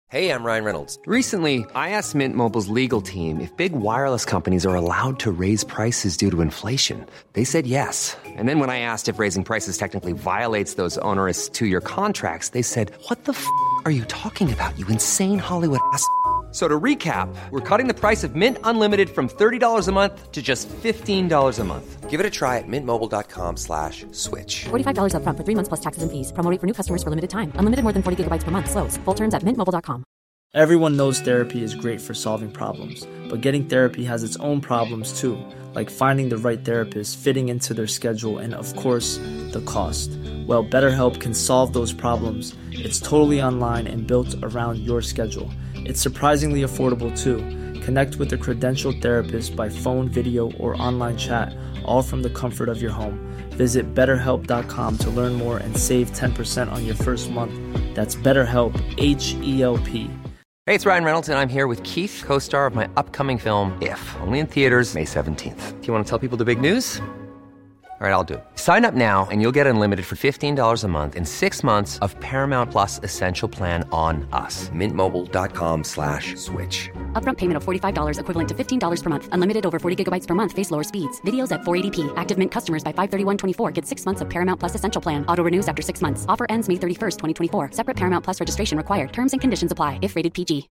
Hey, I'm Ryan Reynolds. Recently, I asked Mint Mobile's legal team if big wireless companies are allowed to raise prices due to inflation. They said yes. And then when I asked if raising prices technically violates those onerous two-year contracts, they said, "What the f*** are you talking about, you insane Hollywood ass?" So to recap, we're cutting the price of Mint Unlimited from $30 a month to just $15 a month. Give it a try at mintmobile.com/switch. $45 up front for 3 months plus taxes and fees. Promo rate for new customers for limited time. Unlimited more than 40 gigabytes per month. Slows full terms at mintmobile.com. Everyone knows therapy is great for solving problems, but getting therapy has its own problems too, like finding the right therapist, fitting into their schedule, and of course, the cost. Well, BetterHelp can solve those problems. It's totally online and built around your schedule. It's surprisingly affordable too. Connect with a credentialed therapist by phone, video, or online chat, all from the comfort of your home. Visit BetterHelp.com to learn more and save 10% on your first month. That's BetterHelp, H-E-L-P. Hey, it's Ryan Reynolds, and I'm here with Keith, co-star of my upcoming film, If, only in theaters May 17th. Do you want to tell people the big news? All right, I'll do it. Sign up now and you'll get unlimited for $15 a month and 6 months of Paramount Plus Essential Plan on us. mintmobile.com/switch. Upfront payment of $45 equivalent to $15 per month. Unlimited over 40 gigabytes per month. Face lower speeds. Videos at 480p. Active Mint customers by 531.24 get 6 months of Paramount Plus Essential Plan. Auto renews after 6 months. Offer ends May 31st, 2024. Separate Paramount Plus registration required. Terms and conditions apply if rated PG.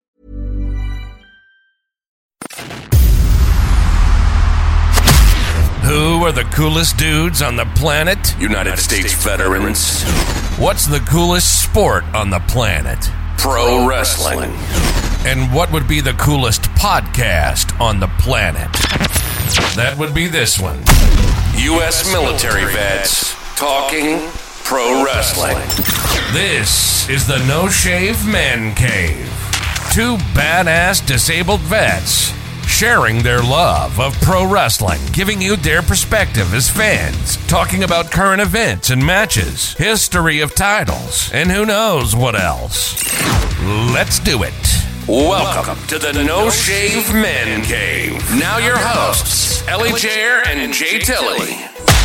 Who are the coolest dudes on the planet? United States veterans. What's the coolest sport on the planet? Pro wrestling. And what would be the coolest podcast on the planet? That would be this one. U.S. military vets talking pro wrestling. This is the No Shave Man Cave. Two badass disabled vets sharing their love of pro wrestling, giving you their perspective as fans, talking about current events and matches, history of titles, and who knows what else. Let's do it. Welcome to the No Shave Men Cave. Now your hosts, Ellie Jair and Jay Tilley.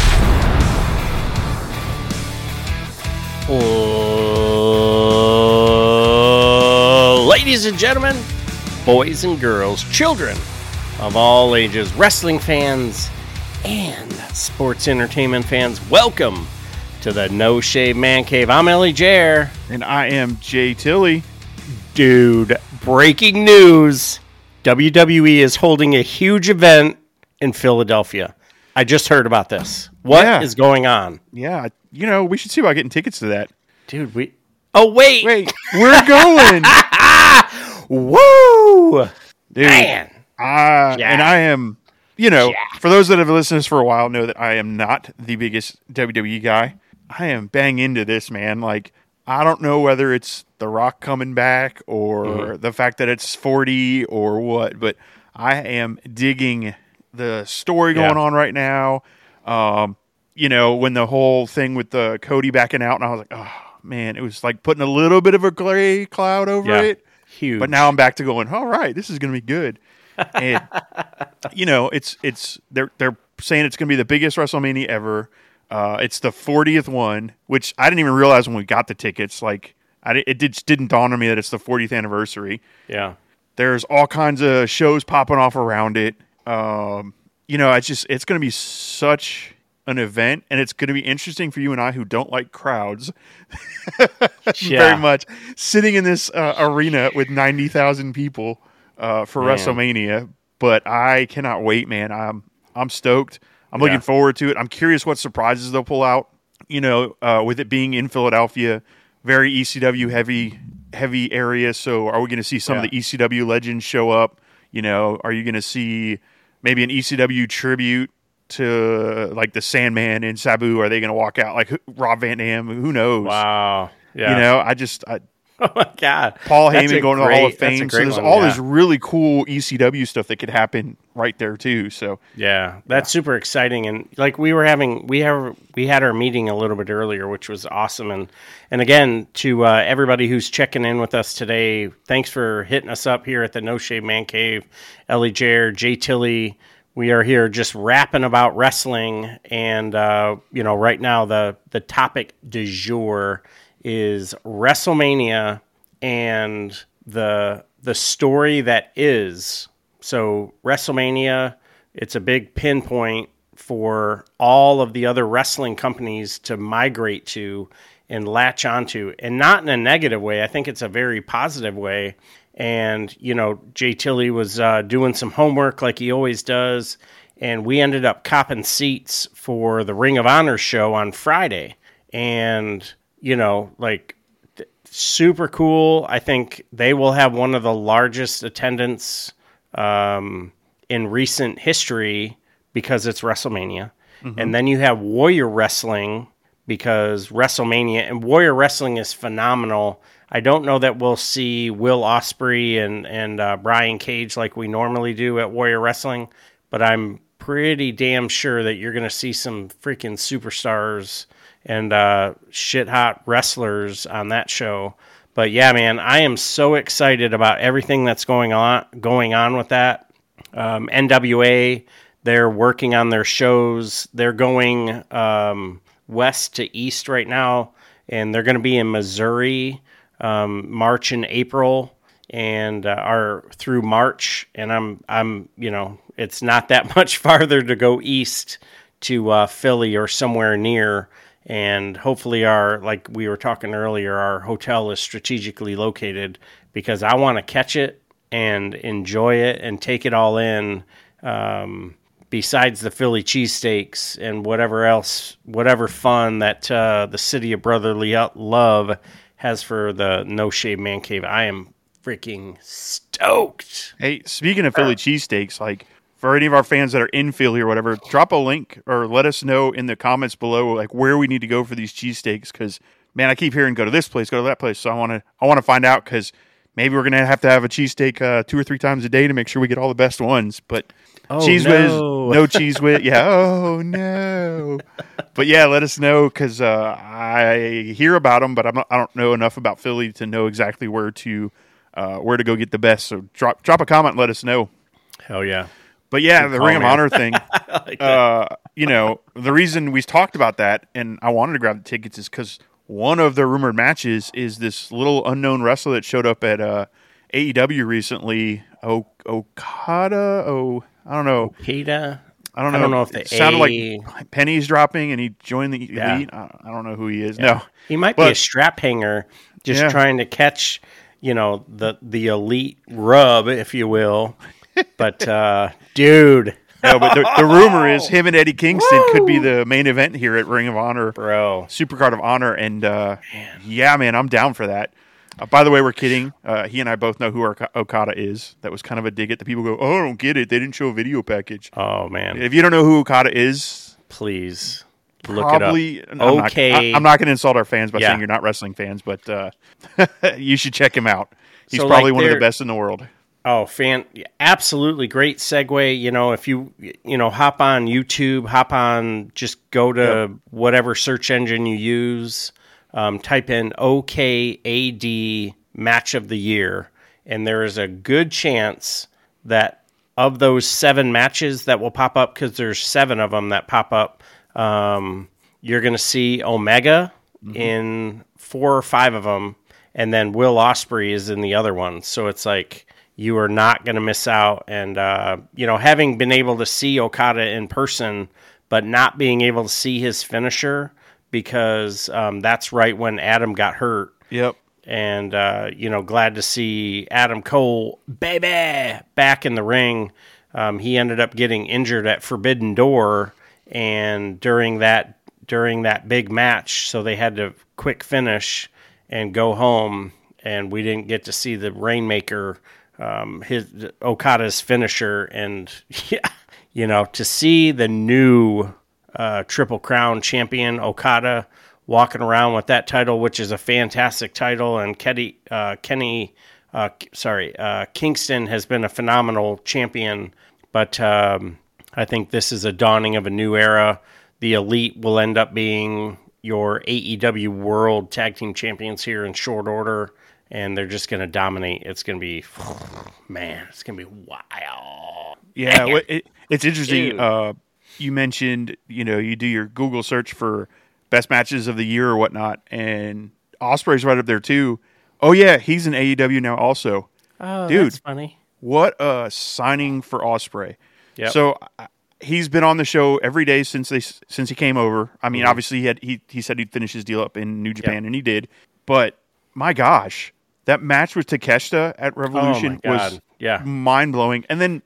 Ladies and gentlemen, boys and girls, children of all ages, wrestling fans and sports entertainment fans, welcome to the No Shave Man Cave. I'm Ellie Jair. And I am Jay Tilley. Dude, breaking news. WWE is holding a huge event in Philadelphia. I just heard about this. What is going on? Yeah, we should see about getting tickets to that. Dude, Oh, wait, we're going. Woo! Dude, Man. And I am, for those that have listened to this for a while know that I am not the biggest WWE guy. I am bang into this, man. Like, I don't know whether it's The Rock coming back or the fact that it's 40 or what, but I am digging the story going on right now. When the whole thing with the Cody backing out, and I was like, oh, man, it was like putting a little bit of a gray cloud over it. Huge. But now I'm back to going, all right, this is going to be good. And it's they're saying it's going to be the biggest WrestleMania ever. It's the 40th one, which I didn't even realize when we got the tickets. Like, it didn't dawn on me that it's the 40th anniversary. Yeah, there's all kinds of shows popping off around it. It's going to be such an event, and it's going to be interesting for you and I who don't like crowds very much, sitting in this arena with 90,000 people for WrestleMania. But I cannot wait, man. I'm stoked. I'm looking forward to it. I'm curious what surprises they'll pull out. With it being in Philadelphia, very ECW heavy area. So are we going to see some of the ECW legends show up? Are you going to see maybe an ECW tribute to like the Sandman and Sabu? Are they going to walk out like Rob Van Dam? Who knows? Wow. Yeah. Oh my God. Paul Heyman going to the Hall of Fame. So there's all this really cool ECW stuff that could happen right there too. So that's super exciting. And like we had our meeting a little bit earlier, which was awesome. And again, to everybody who's checking in with us today, thanks for hitting us up here at the No Shave Man Cave. Ellie Jair, Jay Tilley. We are here just rapping about wrestling. And, right now the topic du jour is WrestleMania and the story that is. So WrestleMania, it's a big pinpoint for all of the other wrestling companies to migrate to and latch onto, and not in a negative way. I think it's a very positive way. And, Jay Tilley was doing some homework like he always does, and we ended up copping seats for the Ring of Honor show on Friday. And, super cool. I think they will have one of the largest attendance in recent history because it's WrestleMania. Mm-hmm. And then you have Warrior Wrestling because WrestleMania, and Warrior Wrestling is phenomenal. I don't know that we'll see Will Ospreay and Brian Cage like we normally do at Warrior Wrestling, but I'm pretty damn sure that you're going to see some freaking superstars and shit-hot wrestlers on that show. But yeah, man, I am so excited about everything that's going on with that. NWA, they're working on their shows. They're going west to east right now, and they're going to be in Missouri March and April, and are through March. And I'm it's not that much farther to go east to Philly or somewhere near. And hopefully like we were talking earlier, our hotel is strategically located because I want to catch it and enjoy it and take it all in. Besides the Philly cheesesteaks and whatever fun that the City of Brotherly Love has for the No Shave Man Cave, I am freaking stoked. Hey, speaking of Philly cheesesteaks, like for any of our fans that are in Philly or whatever, drop a link or let us know in the comments below, like where we need to go for these cheesesteaks. Because man, I keep hearing go to this place, go to that place. So I want to find out, because maybe we're gonna have to have a cheesesteak 2 or 3 times a day to make sure we get all the best ones. But Cheese Whiz, no Cheese Whiz. Yeah. Oh no. But yeah, let us know, because I hear about them, but I don't know enough about Philly to know exactly where to go get the best. So drop a comment, and let us know. Hell yeah. But yeah, the Ring of Honor thing. Like the reason we talked about that, and I wanted to grab the tickets, is because one of the rumored matches is this little unknown wrestler that showed up at AEW recently. Okada. I don't know. Okada. I don't know if it sounded like pennies dropping, and he joined the Elite. I don't know who he is. Yeah. No, he might be a strap hanger, just trying to catch, the Elite rub, if you will. But dude, no. But the rumor is him and Eddie Kingston could be the main event here at Ring of Honor, bro. Supercard of Honor, and man, I'm down for that. By the way, we're kidding. He and I both know who Okada is. That was kind of a dig at the people go, oh, I don't get it. They didn't show a video package. Oh, man. If you don't know who Okada is, please look it up. I'm not going to insult our fans by saying you're not wrestling fans, but you should check him out. He's probably one of the best in the world. Oh, absolutely great segue. If you hop on YouTube, just go to whatever search engine you use. Type in OKAD Match of the Year, and there is a good chance that of those 7 matches that will pop up, because there's 7 of them that pop up, you're going to see Omega in 4 or 5 of them, and then Will Ospreay is in the other one. So it's like you are not going to miss out. And, having been able to see Okada in person, but not being able to see his finisher, because that's right when Adam got hurt. Yep. And, glad to see Adam Cole, baby, back in the ring. He ended up getting injured at Forbidden Door, and during that big match, so they had to quick finish and go home, and we didn't get to see the Rainmaker, Okada's finisher. And, to see the new Triple Crown champion Okada walking around with that title, which is a fantastic title, and Kingston has been a phenomenal champion, but I think this is a dawning of a new era. The Elite will end up being your AEW World Tag Team Champions here in short order, and they're just going to dominate. It's going to be, it's going to be wild. Yeah, it's interesting. You mentioned, you do your Google search for best matches of the year or whatnot, and Ospreay's right up there too. Oh yeah, he's in AEW now also. Oh, dude, that's funny. What a signing for Ospreay. Yep. So he's been on the show every day since he came over. I mean, obviously he said he'd finish his deal up in New Japan, and he did. But my gosh, that match with Takeshita at Revolution was mind blowing. And then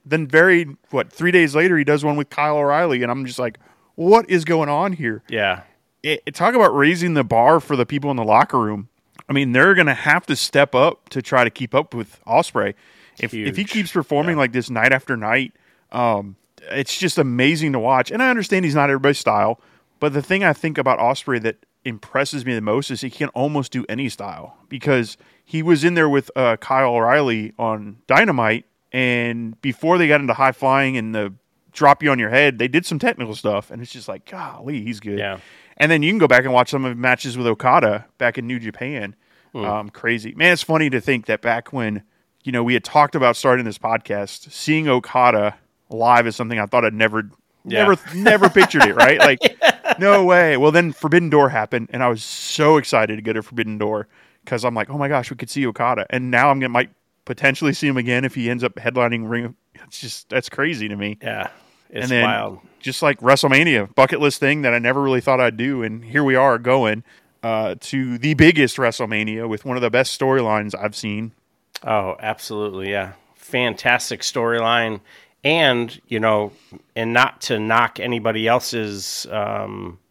3 days later he does one with Kyle O'Reilly, and I'm just like, what is going on here? Yeah. Talk about raising the bar for the people in the locker room. I mean, they're going to have to step up to try to keep up with Ospreay. If he keeps performing like this night after night, it's just amazing to watch. And I understand he's not everybody's style, but the thing I think about Ospreay that impresses me the most is he can almost do any style, because he was in there with Kyle O'Reilly on Dynamite, and before they got into high flying and the drop you on your head, they did some technical stuff, and it's just like, golly, he's good. Yeah. And then you can go back and watch some of his matches with Okada back in New Japan. Crazy. Man, it's funny to think that back when, we had talked about starting this podcast, seeing Okada live is something I thought I'd never pictured it, right? Like, no way. Well, then Forbidden Door happened, and I was so excited to go to Forbidden Door because I'm like, oh my gosh, we could see Okada. And now might potentially see him again if he ends up headlining Ring. That's crazy to me. Yeah. It's and then, wild. Just like WrestleMania, bucket list thing that I never really thought I'd do, and here we are going to the biggest WrestleMania with one of the best storylines I've seen. Oh, absolutely, yeah. Fantastic storyline. And, and not to knock anybody else's, their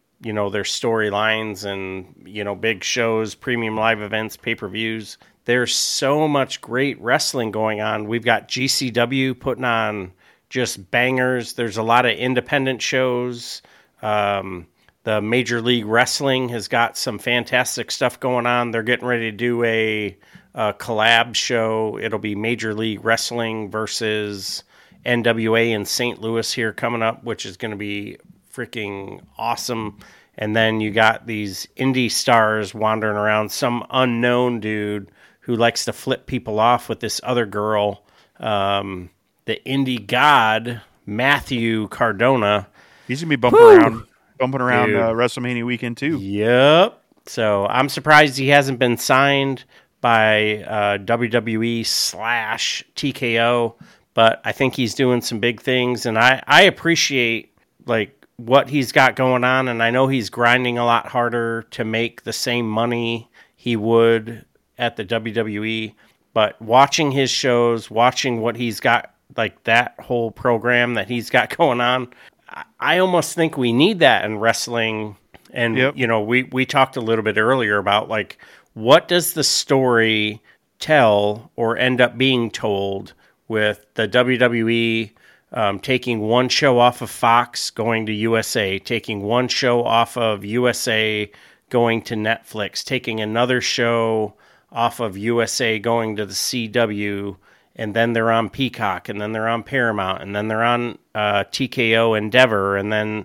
storylines and, big shows, premium live events, pay-per-views. There's so much great wrestling going on. We've got GCW putting on just bangers. There's a lot of independent shows. The Major League Wrestling has got some fantastic stuff going on. They're getting ready to do a collab show. It'll be Major League Wrestling versus NWA in St. Louis here coming up, which is going to be freaking awesome. And then you got these indie stars wandering around, some unknown dude who likes to flip people off with this other girl, the indie god, Matthew Cardona. He's going to be bumping around WrestleMania weekend too. Yep. So I'm surprised he hasn't been signed by WWE / TKO, but I think he's doing some big things, and I appreciate what he's got going on, and I know he's grinding a lot harder to make the same money he would at the WWE, but watching his shows, watching what he's got, that whole program that he's got going on, I almost think we need that in wrestling. And, we talked a little bit earlier about, what does the story tell or end up being told with the WWE taking one show off of Fox, going to USA, taking one show off of USA, going to Netflix, taking another show off of USA, going to the CW, and then they're on Peacock, and then they're on Paramount, and then they're on TKO Endeavor, and then,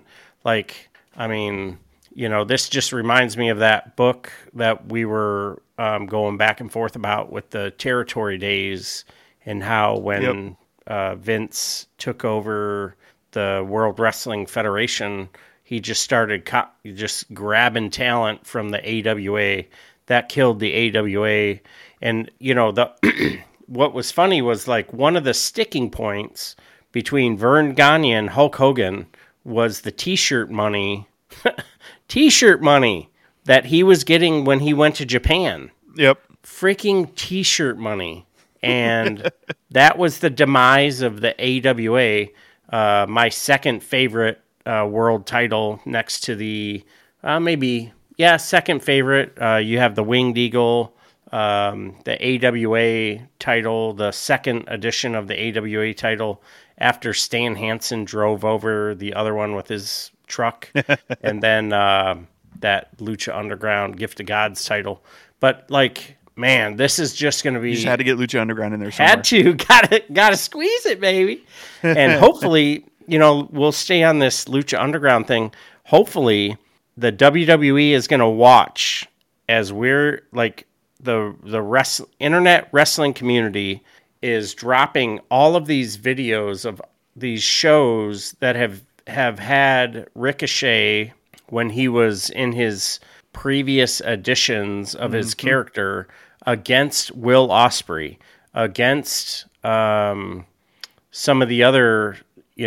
this just reminds me of that book that we were going back and forth about with the territory days, and how when Vince took over the World Wrestling Federation, he just started just grabbing talent from the AWA. That killed the AWA. And, what was funny was one of the sticking points between Vern Gagne and Hulk Hogan was the t-shirt money that he was getting when he went to Japan. Yep. Freaking t-shirt money. And that was the demise of the AWA. My second favorite world title next to the, second favorite. You have the Winged Eagle, the AWA title, the second edition of the AWA title after Stan Hansen drove over the other one with his truck, and then that Lucha Underground Gift of Gods title. But man, this is just going to be... You just had to get Lucha Underground in there somewhere. Had to. Gotta squeeze it, baby. And hopefully, we'll stay on this Lucha Underground thing. Hopefully, the WWE is going to watch as we're, the internet wrestling community is dropping all of these videos of these shows that have had Ricochet when he was in his previous editions of his character, against Will Ospreay, against some of the other,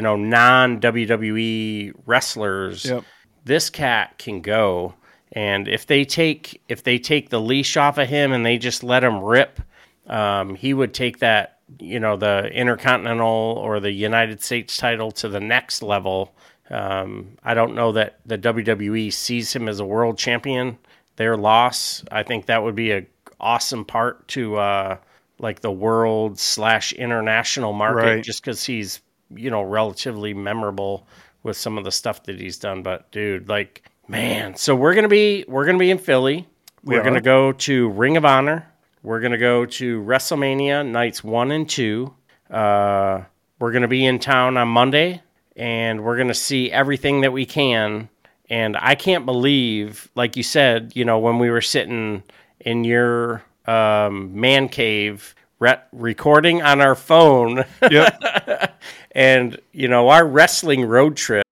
non-WWE wrestlers. Yep. This cat can go. And if they take the leash off of him and they just let him rip, he would take that, the Intercontinental or the United States title to the next level. I don't know that the WWE sees him as a world champion. Their loss, I think that would be a awesome part to like the world/international market, Right. just because he's relatively memorable with some of the stuff that he's done. But dude, like, man, so we're gonna be in Philly. We're gonna go to Ring of Honor. We're gonna go to WrestleMania nights 1 and 2. We're gonna be in town on Monday, and we're gonna see everything that we can. And I can't believe, like you said, when we were sitting in your man cave recording on our phone, Yep. and our wrestling road trip.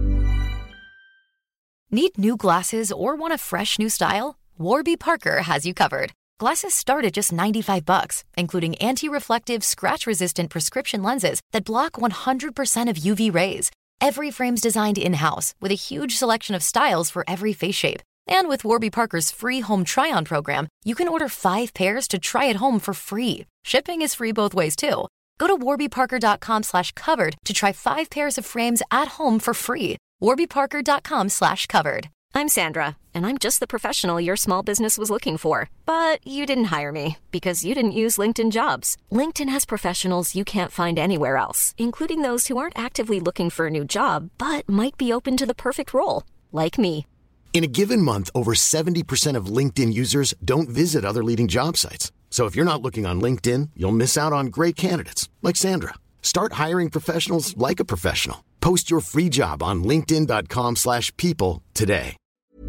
Need new glasses or want a fresh new style? Warby Parker has you covered. Glasses start at just $95, including anti-reflective, scratch-resistant prescription lenses that block 100% of UV rays. Every frame's designed in-house with a huge selection of styles for every face shape. And with Warby Parker's free home try-on program, you can order 5 pairs to try at home for free. Shipping is free both ways, too. Go to warbyparker.com/covered to try 5 pairs of frames at home for free. warbyparker.com/covered. I'm Sandra, and I'm just the professional your small business was looking for. But you didn't hire me because you didn't use LinkedIn Jobs. LinkedIn has professionals you can't find anywhere else, including those who aren't actively looking for a new job, but might be open to the perfect role, like me. In a given month, over 70% of LinkedIn users don't visit other leading job sites. So if you're not looking on LinkedIn, you'll miss out on great candidates like Sandra. Start hiring professionals like a professional. Post your free job on linkedin.com/people today.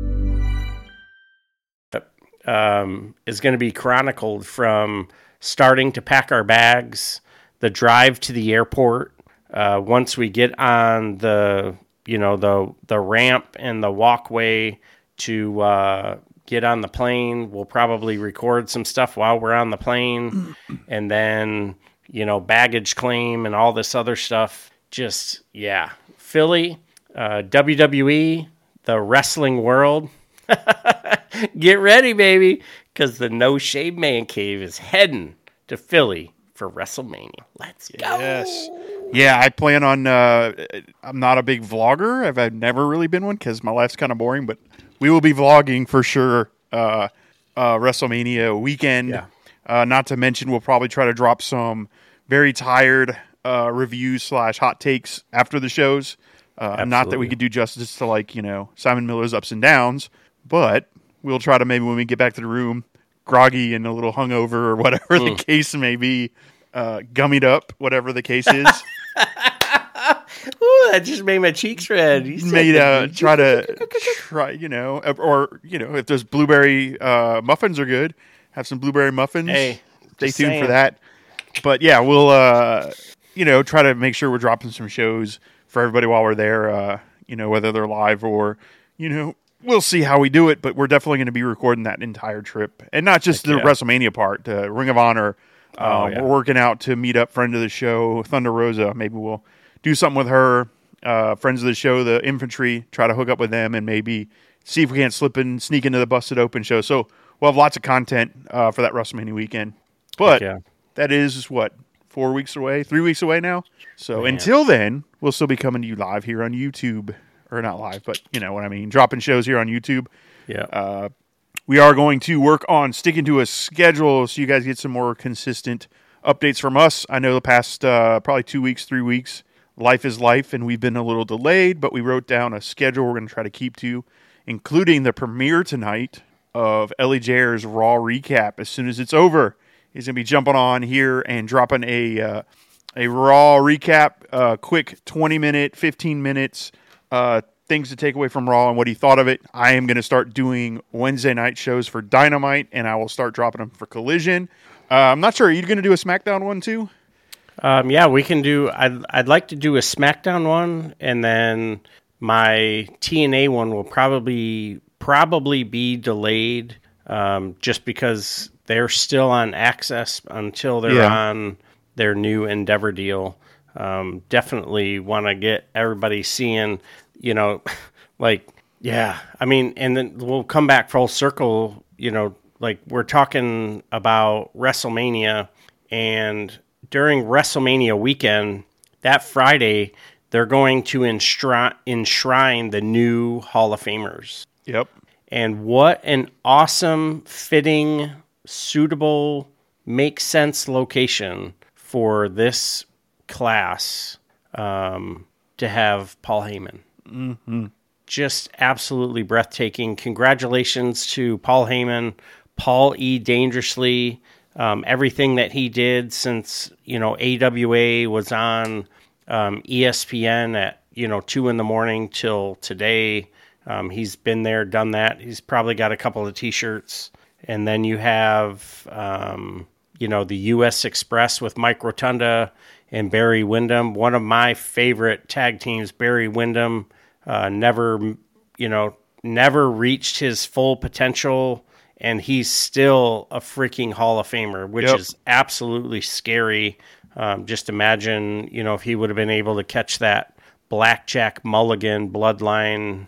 Is going to be chronicled from starting to pack our bags, the drive to the airport. Once we get on the ramp and the walkway to get on the plane, we'll probably record some stuff while we're on the plane, and then baggage claim and all this other stuff. Just Philly, WWE, the wrestling world. Get ready, baby, because the No Shave Man Cave is heading to Philly for WrestleMania. Let's go. Yes. Yeah, I plan on, I'm not a big vlogger. I've never really been one because my life's kind of boring, but we will be vlogging for sure WrestleMania weekend. Yeah. Not to mention, we'll probably try to drop some very tired reviews / hot takes after the shows. Not that we could do justice to Simon Miller's ups and downs, but we'll try to, maybe when we get back to the room, groggy and a little hungover or whatever the case may be, gummied up, whatever the case is. Ooh, that just made my cheeks red. Try, if there's blueberry muffins are good, have some blueberry muffins. Hey, stay tuned for that. But yeah, we'll try to make sure we're dropping some shows for everybody while we're there. Whether they're live or we'll see how we do it. But we're definitely going to be recording that entire trip, and not just the WrestleMania part. Ring of Honor. We're working out to meet up friend of the show, Thunder Rosa. Maybe we'll do something with her. Friends of the show, the Infantry, try to hook up with them and maybe see if we can't sneak into the Busted Open show. So we'll have lots of content for that WrestleMania weekend. But that is 3 weeks away now. So until then, we'll still be coming to you live here on YouTube. Or not live, but you know what I mean. Dropping shows here on YouTube. Yeah. We are going to work on sticking to a schedule so you guys get some more consistent updates from us. I know the past probably 2 weeks, 3 weeks, life is life, and we've been a little delayed, but we wrote down a schedule we're going to try to keep to, including the premiere tonight of Ellie Jair's Raw recap. As soon as it's over, he's going to be jumping on here and dropping a Raw recap, quick 20-minute, 15 minutes, things to take away from Raw and what he thought of it. I am going to start doing Wednesday night shows for Dynamite, and I will start dropping them for Collision. I'm not sure. Are you going to do a SmackDown one too? Yeah, we can do. I'd like to do a SmackDown one, and then my TNA one will probably be delayed, just because they're still on Access until they're on their new Endeavor deal. Definitely want to get everybody seeing, like, yeah. I mean, and then we'll come back full circle, like we're talking about WrestleMania, and during WrestleMania weekend, that Friday, they're going to enshrine the new Hall of Famers. Yep. And what an awesome, fitting, suitable, makes sense location for this class to have Paul Heyman. Mm-hmm. Just absolutely breathtaking. Congratulations to Paul Heyman, Paul E. Dangerously, everything that he did since, AWA was on ESPN at, 2 a.m. till today. He's been there, done that. He's probably got a couple of T-shirts. And then you have, the U.S. Express with Mike Rotunda and Barry Windham. One of my favorite tag teams, Barry Windham, never reached his full potential, and he's still a freaking Hall of Famer, which is absolutely scary. Just imagine, if he would have been able to catch that Blackjack Mulligan bloodline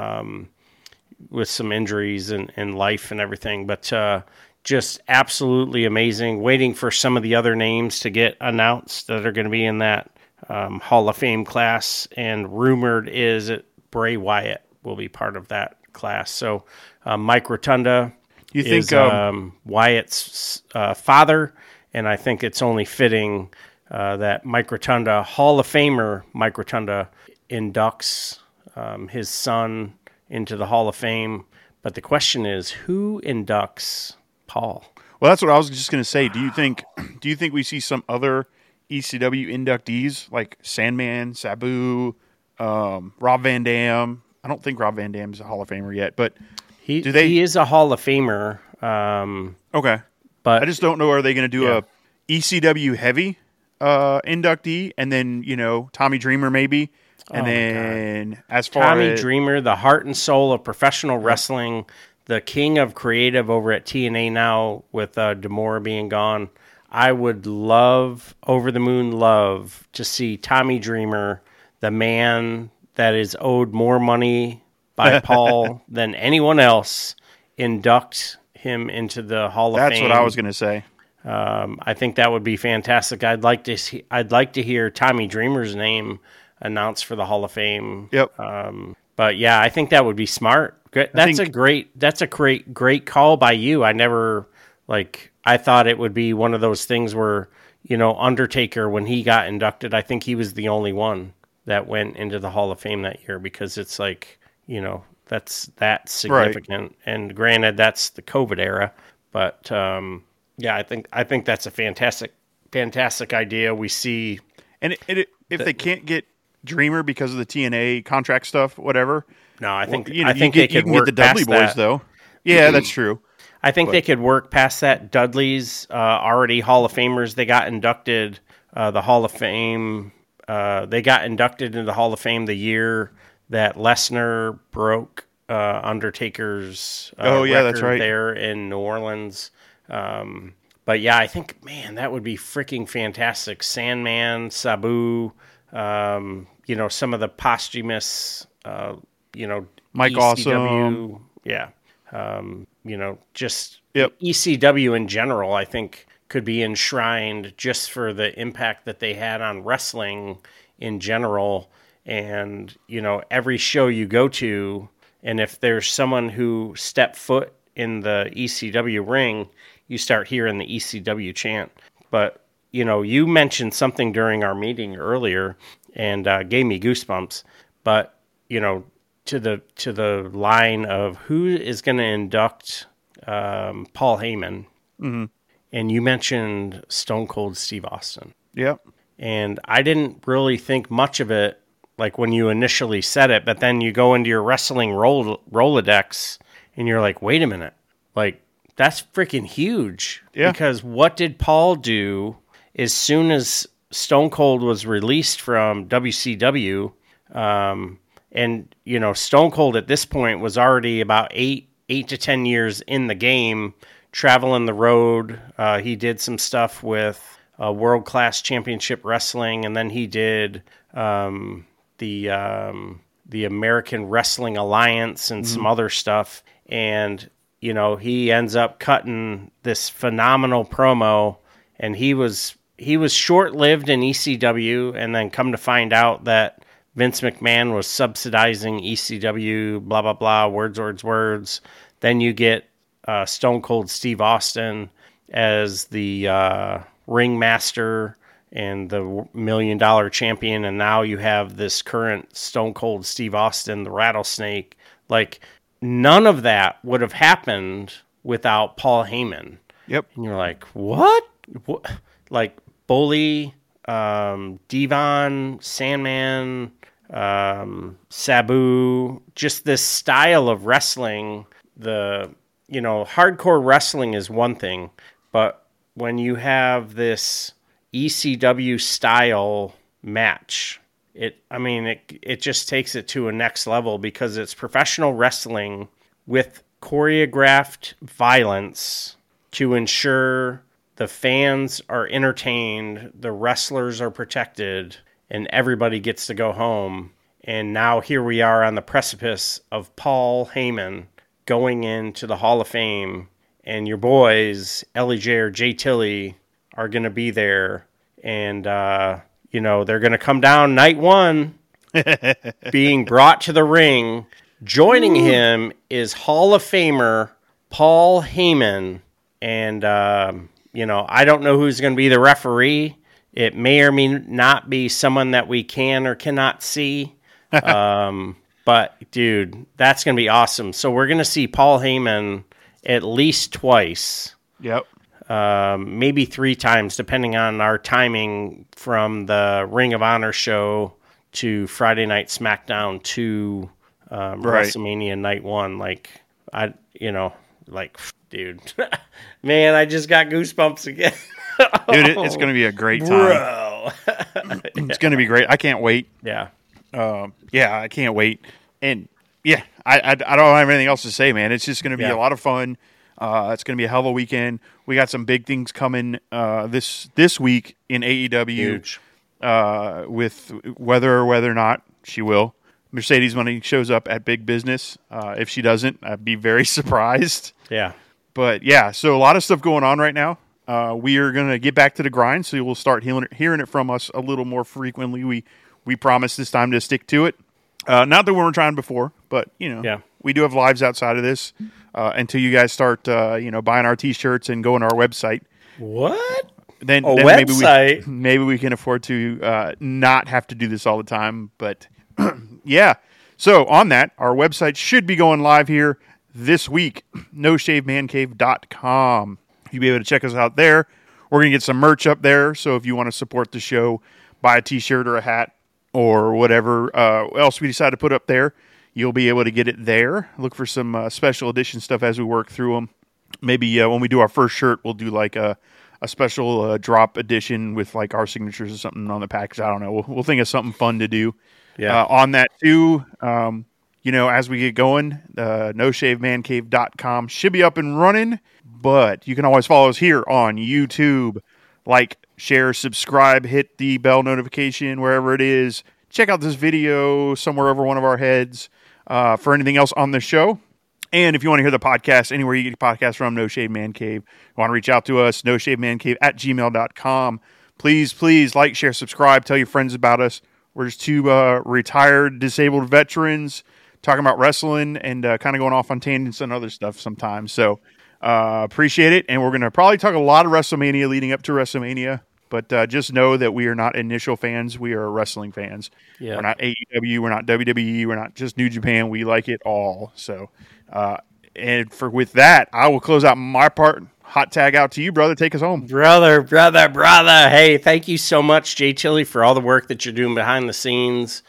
with some injuries and life and everything. But just absolutely amazing. Waiting for some of the other names to get announced that are going to be in that Hall of Fame class. And rumored is that Bray Wyatt will be part of that class. So Mike Rotunda is Wyatt's father, and I think it's only fitting that Mike Rotunda, Hall of Famer Mike Rotunda, inducts his son into the Hall of Fame. But the question is, who inducts Paul? Well, that's what I was just going to say. Do you think we see some other ECW inductees like Sandman, Sabu, Rob Van Dam? I don't think Rob Van Dam's a Hall of Famer yet, but he is a Hall of Famer. Okay, but I just don't know. Are they going to do a ECW heavy inductee, and then Tommy Dreamer maybe, and then as far Tommy as Dreamer, the heart and soul of professional wrestling, the king of creative over at TNA now with D'Amore being gone. I would over the moon love to see Tommy Dreamer, the man that is owed more money by Paul than anyone else, induct him into the Hall of Fame. That's what I was going to say. I think that would be fantastic. I'd like to hear Tommy Dreamer's name announced for the Hall of Fame. Yep. But yeah, I think that would be smart. That's a great call by you. I thought it would be one of those things where, Undertaker, when he got inducted, I think he was the only one that went into the Hall of Fame that year, because it's that's significant. Right. And granted, that's the COVID era, but I think that's a fantastic idea. We see, and if they can't get Dreamer because of the TNA contract stuff, whatever. No, I think they could work get the Dudley boys that. Though. Yeah, that's true. I think they could work past that. Dudley's already Hall of Famers. They got inducted the Hall of Fame. They got inducted into the Hall of Fame the year that Lesnar broke Undertaker's record that's right. there in New Orleans. But yeah, I think, man, that would be freaking fantastic. Sandman, Sabu, some of the posthumous, Mike ECW, Awesome. Yeah. Just yep. ECW in general, I think, could be enshrined just for the impact that they had on wrestling in general. And, every show you go to, and if there's someone who stepped foot in the ECW ring, you start hearing the ECW chant. But, you mentioned something during our meeting earlier and gave me goosebumps. But, to the line of who is going to induct Paul Heyman, mm-hmm. and you mentioned Stone Cold Steve Austin. Yep. And I didn't really think much of it, like when you initially said it, but then you go into your wrestling Rolodex, and you're like, wait a minute, like that's freaking huge. Yeah. Because what did Paul do as soon as Stone Cold was released from WCW? And, Stone Cold at this point was already about 8 to 10 years in the game traveling the road. He did some stuff with World Class Championship Wrestling, and then he did the American Wrestling Alliance and some other stuff. And, you know, he ends up cutting this phenomenal promo, and he was short-lived in ECW, and then come to find out that Vince McMahon was subsidizing ECW, blah, blah, blah, words. Then you get Stone Cold Steve Austin as the ringmaster and the $1 million champion, and now you have this current Stone Cold Steve Austin, the Rattlesnake. Like, none of that would have happened without Paul Heyman. Yep. And you're like, what? Like, Bully, Devon, Sandman, Sabu, just this style of wrestling. Hardcore wrestling is one thing, but when you have this ECW style match, it just takes it to a next level, because it's professional wrestling with choreographed violence to ensure the fans are entertained, the wrestlers are protected, and everybody gets to go home. And now here we are on the precipice of Paul Heyman going into the Hall of Fame, and your boys, LEJ, Jay Tilly, are going to be there. And, they're going to come down night one, being brought to the ring. Joining him is Hall of Famer Paul Heyman. And, I don't know who's going to be the referee. It may or may not be someone that we can or cannot see. But, dude, that's going to be awesome. So we're going to see Paul Heyman at least twice. Yep. Maybe 3 times, depending on our timing from the Ring of Honor show to Friday Night SmackDown to WrestleMania Night 1. Dude, man, I just got goosebumps again. Dude, it's going to be a great time. Bro. It's going to be great. I can't wait. Yeah. I can't wait. And yeah, I don't have anything else to say, man. It's just going to be a lot of fun. It's going to be a hell of a weekend. We got some big things coming this week in AEW. Huge. With whether or not she will. Mercedes, when he shows up at Big Business, if she doesn't, I'd be very surprised. Yeah. But yeah, so a lot of stuff going on right now. We are going to get back to the grind, so you'll start hearing it from us a little more frequently. We promise this time to stick to it. Not that we weren't trying before, but we do have lives outside of this. Until you guys start, buying our T-shirts and going to our website. What? Then website? Maybe we can afford to not have to do this all the time. But yeah. So on that, our website should be going live here this week. NoShaveManCave.com. You'll be able to check us out there. We're going to get some merch up there. So if you want to support the show, buy a T-shirt or a hat or whatever else we decide to put up there, you'll be able to get it there. Look for some special edition stuff as we work through them. Maybe when we do our first shirt, we'll do like a special drop edition with like our signatures or something on the package. I don't know. We'll think of something fun to do. Yeah. On that too, as we get going, NoShaveManCave.com should be up and running. But you can always follow us here on YouTube. Like, share, subscribe, hit the bell notification wherever it is. Check out this video somewhere over one of our heads for anything else on the show. And if you want to hear the podcast, anywhere you get your podcast from, No Shave Man Cave, you want to reach out to us, noshavemancave@gmail.com. Please like, share, subscribe, tell your friends about us. We're just 2 retired, disabled veterans talking about wrestling and kind of going off on tangents and other stuff sometimes. So appreciate it. And we're going to probably talk a lot of WrestleMania leading up to WrestleMania. But just know that we are not initial fans. We are wrestling fans. Yeah. We're not AEW. We're not WWE. We're not just New Japan. We like it all. So, with that, I will close out my part. Hot tag out to you, brother. Take us home. Brother. Hey, thank you so much, Jay Tilly, for all the work that you're doing behind the scenes.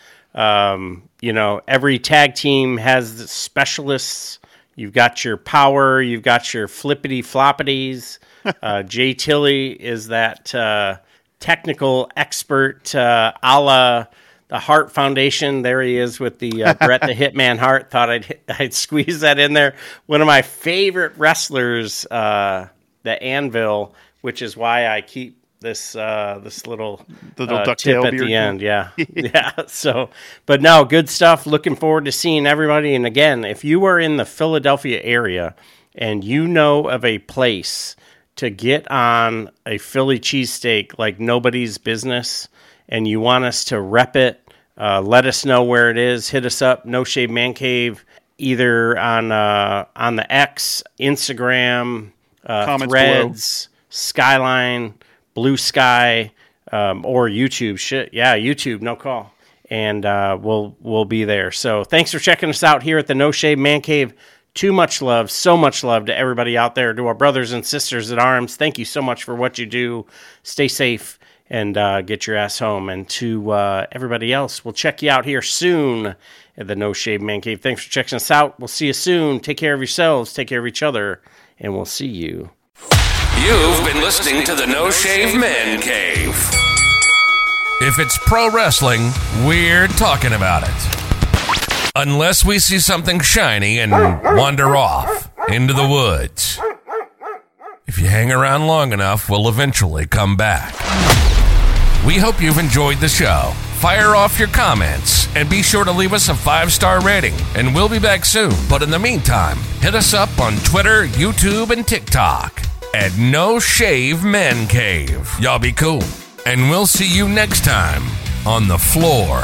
Every tag team has specialists. You've got your power. You've got your flippity floppities. Jay Tilly is that technical expert a la Hart Foundation. There he is with the Bret the Hitman Hart. Thought I'd squeeze that in there. One of my favorite wrestlers, the Anvil, which is why I keep this little ducktail tip at the end. Yeah. Yeah. So, but no, good stuff. Looking forward to seeing everybody. And again, if you are in the Philadelphia area and you know of a place to get on a Philly cheesesteak like nobody's business, and you want us to rep it, let us know where it is. Hit us up, No Shave Man Cave, either on the X, Instagram, Threads, below. Skyline, Blue Sky, or YouTube. YouTube, no call. And we'll be there. So thanks for checking us out here at the No Shave Man Cave. Too much love, so much love to everybody out there, to our brothers and sisters at arms. Thank you so much for what you do. Stay safe and get your ass home. And to everybody else, we'll check you out here soon at the No Shave Man Cave. Thanks for checking us out. We'll see you soon. Take care of yourselves. Take care of each other. And we'll see you. You've been listening to the No Shave Man Cave. If it's pro wrestling, we're talking about it. Unless we see something shiny and wander off into the woods. If you hang around long enough, we'll eventually come back. We hope you've enjoyed the show. Fire off your comments and be sure to leave us a 5-star rating, and we'll be back soon. But in the meantime, hit us up on Twitter, YouTube, and TikTok at No Shave Men Cave. Y'all be cool. And we'll see you next time on the floor.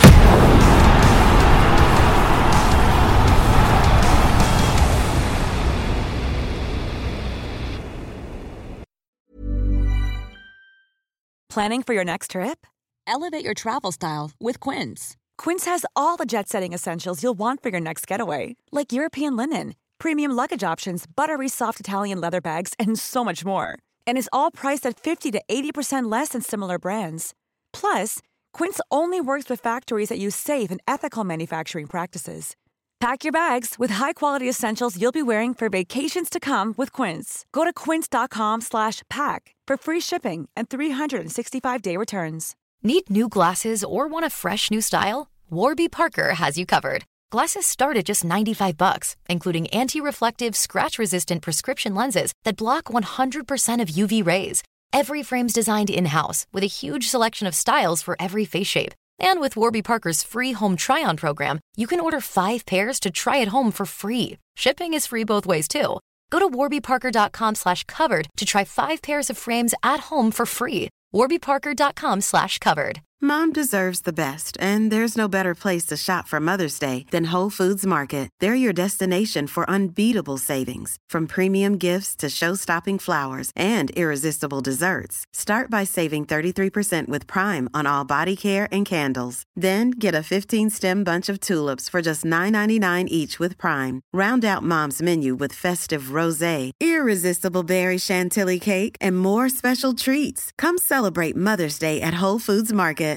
Planning for your next trip? Elevate your travel style with Quince. Quince has all the jet-setting essentials you'll want for your next getaway, like European linen, premium luggage options, buttery soft Italian leather bags, and so much more. And is all priced at 50 to 80% less than similar brands. Plus, Quince only works with factories that use safe and ethical manufacturing practices. Pack your bags with high-quality essentials you'll be wearing for vacations to come with Quince. Go to quince.com/pack for free shipping and 365-day returns. Need new glasses or want a fresh new style? Warby Parker has you covered. Glasses start at just $95, including anti-reflective, scratch-resistant prescription lenses that block 100% of UV rays. Every frame's designed in-house with a huge selection of styles for every face shape. And with Warby Parker's free home try-on program, you can order 5 pairs to try at home for free. Shipping is free both ways, too. Go to warbyparker.com/covered to try 5 pairs of frames at home for free. warbyparker.com/covered. Mom deserves the best, and there's no better place to shop for Mother's Day than Whole Foods Market. They're your destination for unbeatable savings, from premium gifts to show-stopping flowers and irresistible desserts. Start by saving 33% with Prime on all body care and candles. Then get a 15-stem bunch of tulips for just $9.99 each with Prime. Round out Mom's menu with festive rosé, irresistible berry chantilly cake, and more special treats. Come celebrate Mother's Day at Whole Foods Market.